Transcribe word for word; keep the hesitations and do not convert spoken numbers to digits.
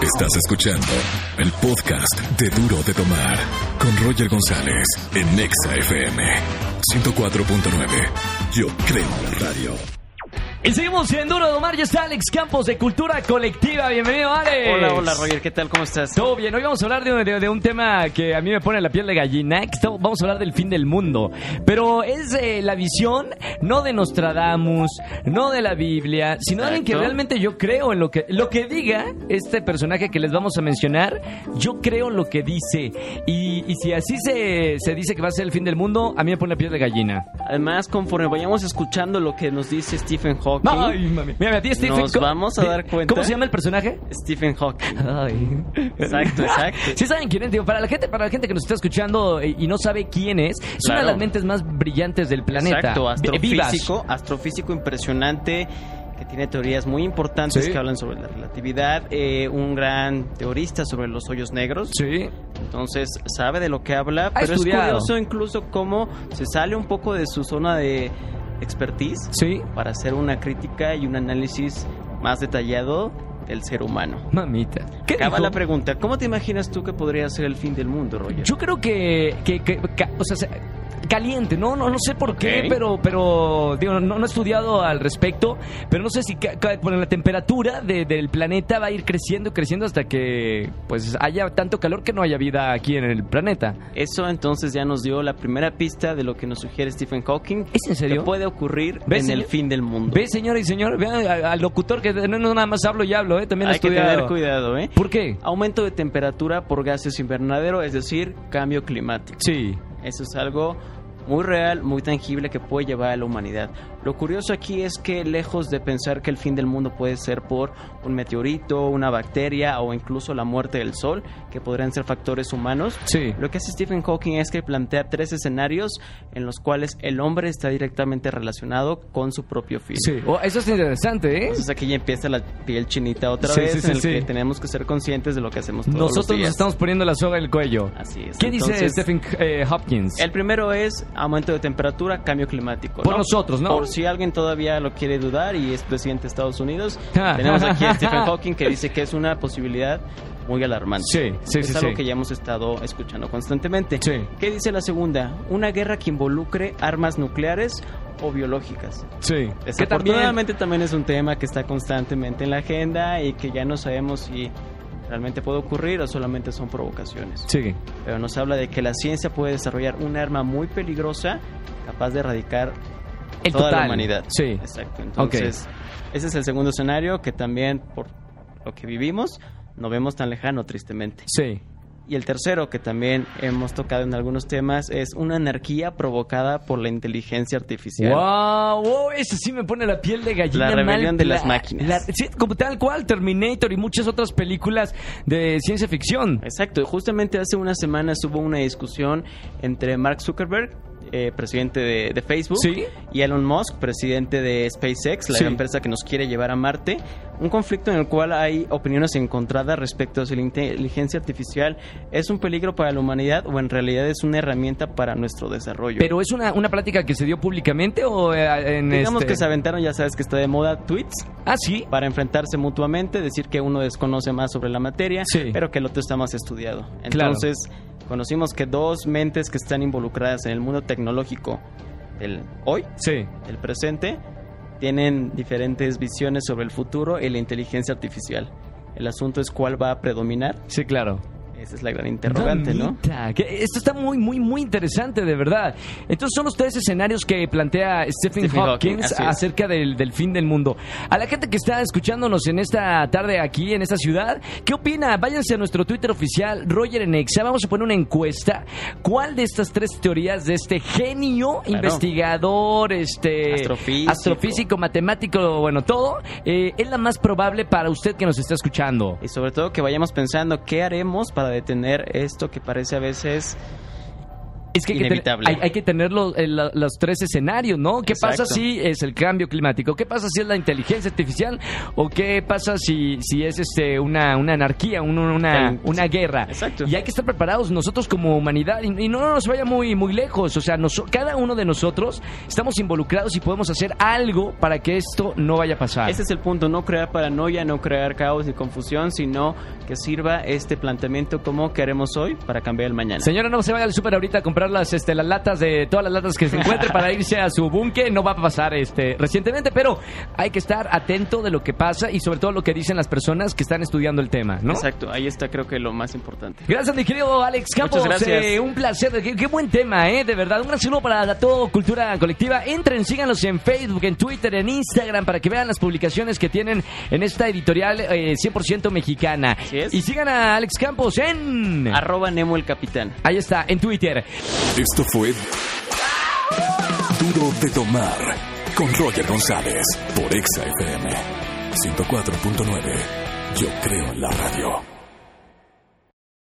Estás escuchando el podcast de Duro de Tomar con Roger González en Nexa F M ciento cuatro punto nueve. Yo creo en la radio. Y seguimos en Duro de Tomar. Ya está Alex Campos de Cultura Colectiva. Bienvenido, Alex. Hola, hola, Roger. ¿Qué tal? ¿Cómo estás? Todo bien. Hoy vamos a hablar de, de, de un tema que a mí me pone la piel de gallina. Vamos a hablar del fin del mundo. Pero es eh, la visión, no de Nostradamus, no de la Biblia, sino de alguien que realmente yo creo en lo que, lo que diga este personaje que les vamos a mencionar. Yo creo en lo que dice. Y, y si así se, se dice que va a ser el fin del mundo, a mí me pone la piel de gallina. Además, conforme vayamos escuchando lo que nos dice Stephen Hawking, Ay, mami. Mira, a ti, Stephen, nos vamos a dar cuenta. ¿Cómo se llama el personaje? Stephen Hawking. Ay. Exacto, exacto. ¿Sí saben quién es? Digo, para la gente, para la gente que nos está escuchando y, y no sabe quién es, es Claro. una de las mentes más brillantes del planeta. Exacto, astrofísico, Vivas. astrofísico impresionante, que tiene teorías muy importantes Sí. que hablan sobre la relatividad, eh, un gran teorista sobre los hoyos negros. Sí. Entonces sabe de lo que habla, Ha pero estudiado. es curioso incluso cómo se sale un poco de su zona de expertise Sí. para hacer una crítica y un análisis más detallado del ser humano. Mamita. ¿Qué Acaba dijo? la pregunta, ¿cómo te imaginas tú que podría ser el fin del mundo, Roger? Yo creo que, que, que, ca- o sea, se- caliente, no, no, no sé por qué, Ok. pero, pero, digo, no, no he estudiado al respecto, pero no sé si ca- ca- bueno, la temperatura de- del planeta va a ir creciendo y creciendo hasta que, pues, haya tanto calor que no haya vida aquí en el planeta. Eso entonces ya nos dio la primera pista de lo que nos sugiere Stephen Hawking. ¿Es en serio? Que puede ocurrir ¿Ves, en señor? el fin del mundo. Ve, señora y señor, vean al, al locutor que no, no nada más hablo y hablo, ¿eh? También he Hay que estudiado. tener cuidado, ¿eh? ¿Por qué? Aumento de temperatura por gases invernadero, es decir, cambio climático. Sí. Eso es algo muy real, muy tangible que puede llevar a la humanidad. Lo curioso aquí es que lejos de pensar que el fin del mundo puede ser por un meteorito, una bacteria o incluso la muerte del sol, que podrían ser factores humanos, Sí. lo que hace Stephen Hawking es que plantea tres escenarios en los cuales el hombre está directamente relacionado con su propio fin. Sí. Oh, eso es interesante, ¿eh? Entonces aquí ya empieza la piel chinita otra Sí, vez, sí, sí, en el sí. que tenemos que ser conscientes de lo que hacemos todos Nosotros los días. nos estamos poniendo la soga en el cuello. Así es. ¿Qué dice Entonces, Stephen eh, Hopkins? El primero es aumento de temperatura, cambio climático. Por ¿no? nosotros, ¿no? Por si alguien todavía lo quiere dudar y es presidente de Estados Unidos, Ah. tenemos aquí a Stephen Hawking que dice que es una posibilidad muy alarmante. Sí, sí, es sí, algo sí. que ya hemos estado escuchando constantemente. Sí. ¿Qué dice la segunda? Una guerra que involucre armas nucleares o biológicas. Sí. Que también... Desafortunadamente también es un tema que está constantemente en la agenda y que ya no sabemos si realmente puede ocurrir o solamente son provocaciones. Sí. Pero nos habla de que la ciencia puede desarrollar un arma muy peligrosa capaz de erradicar El toda total. la humanidad. Sí. Exacto. Entonces, ese es el segundo escenario que también, por lo que vivimos, no vemos tan lejano, tristemente. Sí. Y el tercero, que también hemos tocado en algunos temas, es una anarquía provocada por la inteligencia artificial. Wow, wow, eso sí me pone la piel de gallina. La rebelión mal de las pla- máquinas. la- sí, como tal cual, Terminator y muchas otras películas de ciencia ficción. Exacto, justamente hace unas semanas hubo una discusión entre Mark Zuckerberg, eh, presidente de, de Facebook, Sí. y Elon Musk, presidente de SpaceX, la Sí. empresa que nos quiere llevar a Marte. Un conflicto en el cual hay opiniones encontradas respecto a si la inteligencia artificial es un peligro para la humanidad o en realidad es una herramienta para nuestro desarrollo. ¿Pero es una, una plática que se dio públicamente o eh, en Digamos este... que se aventaron, ya sabes que está de moda, tweets Ah, sí. para enfrentarse mutuamente, decir que uno desconoce más sobre la materia, Sí. pero que el otro está más estudiado. Claro. Entonces, conocimos que dos mentes que están involucradas en el mundo tecnológico del hoy, Sí. el presente, tienen diferentes visiones sobre el futuro y la inteligencia artificial. El asunto es cuál va a predominar. Sí, claro. Esa es la gran interrogante, ¿no? Mamita, que esto está muy, muy, muy interesante, de verdad. Entonces son los tres escenarios que plantea Stephen, Stephen Hawking, Hawking así es. acerca del, del fin del mundo. A la gente que está escuchándonos en esta tarde aquí, en esta ciudad, ¿qué opina? Váyanse a nuestro Twitter oficial, Roger en Exa. Vamos a poner una encuesta. ¿Cuál de estas tres teorías de este genio, Claro. investigador, este Astrofísico. astrofísico, matemático, bueno, todo, eh, es la más probable para usted que nos está escuchando? Y sobre todo que vayamos pensando qué haremos para detener esto que parece a veces Es que hay que, inevitable. ten, hay, hay que tener los, eh, los tres escenarios, ¿no? ¿Qué Exacto. pasa si es el cambio climático? ¿Qué pasa si es la inteligencia artificial? ¿O qué pasa si, si es este una, una anarquía, un, una, El, una sí. guerra? Exacto. Y hay que estar preparados nosotros como humanidad y, y no nos vaya muy, muy lejos. O sea, nos, cada uno de nosotros estamos involucrados y podemos hacer algo para que esto no vaya a pasar. Ese es el punto, no crear paranoia, no crear caos ni confusión, sino que sirva este planteamiento como que haremos hoy para cambiar el mañana. Señora, no se vaya al súper ahorita a comprar las, este, las latas de todas las latas que se encuentre para irse a su búnker. No va a pasar este recientemente, pero hay que estar atento de lo que pasa y sobre todo lo que dicen las personas que están estudiando el tema, ¿no? Exacto, ahí está creo que lo más importante. Gracias, mi querido Alex Campos. Muchas gracias. Eh, un placer. Qué, qué buen tema, ¿eh? De verdad. Un gran saludo para todo Cultura Colectiva. Entren, síganlos en Facebook, en Twitter, en Instagram para que vean las publicaciones que tienen en esta editorial eh, cien por ciento mexicana. Así es. Y sigan a Alex Campos en... Arroba Nemo el Capitán. Ahí está, en Twitter. Esto fue Duro de Tomar con Roger González por Exa F M ciento cuatro punto nueve. Yo creo en la radio.